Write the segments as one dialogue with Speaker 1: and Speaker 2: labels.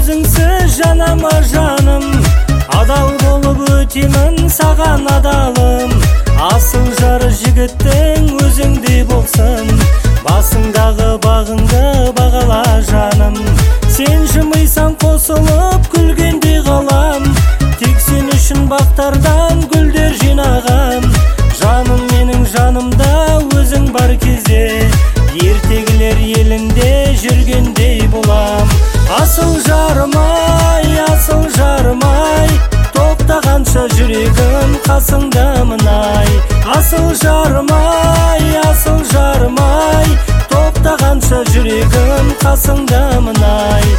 Speaker 1: өзіңсіз жанама жаным, адал болып өтемін саған адалым. Асыл жары жігіттің өзіңдей болсын, басыңдағы бағыңды бағала жаным. Сен жымайсаң қосылып күлгенде қалам, тек сен үшін бақтардан гүлдер жинағам. Жаным менің жанымда өзің бар кезде, ертегілер елінде жүргендей болам. Асыл жарым-ай, асыл жарым-ай, тоқтағанша жүрегім қасыңдамын-ай. Асыл жарым-ай, асыл жарым-ай, тоқтағанша жүрегім қасыңдамын-ай.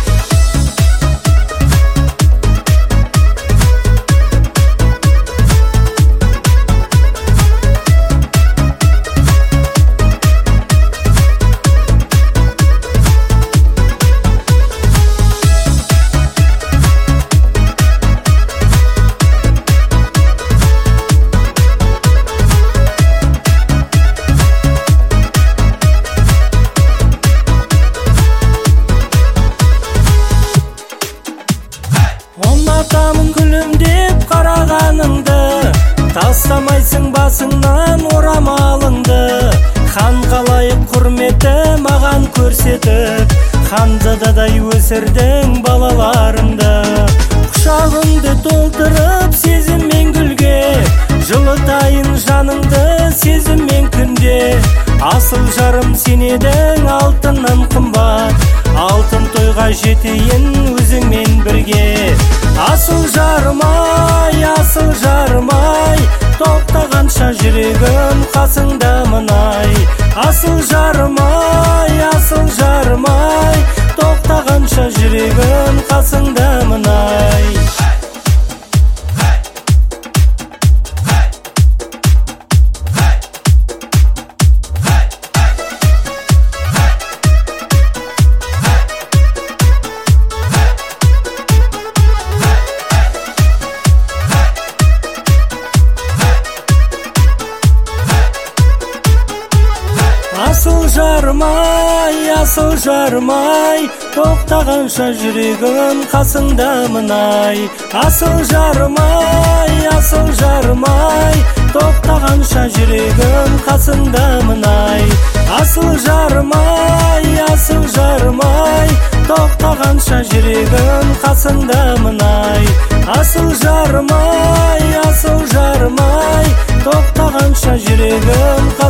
Speaker 1: Ұнатамын күлімдеп қарағаныңды, тастамайсың басыңнан орамалыңды. Хан қалайық құрметі маған көрсетіп, ханзададай өсірдің балаларыңды. Құшағыңды толтырып сезіммен гүлге, жылытайын жаныңды сезіммен күнде. Асыл жарым сен едің алтыннан қымбат, алтын тойға жетейін өзіңмен бірге. Асыл жарым-ай, асыл жарым-ай, тоқтағанша жүрегім қасыңдамын-ай. Асыл жарым-ай, асыл жарым-ай, тоқтағанша жүрегім қасыңдамын-ай. Асыл жарым-ай, асыл жарым-ай, тоқтағанша жүрегім қасыңдамын-ай. Асыл жарым-ай, асыл жарым-ай, тоқтағанша жүрегім қасыңдамын-ай. Асыл жарым-ай, асыл жарым-ай, тоқтағанша жүрегім қасыңдамын-ай. Асыл жарым-ай, асыл жарым-ай, тоқтағанша жүрегім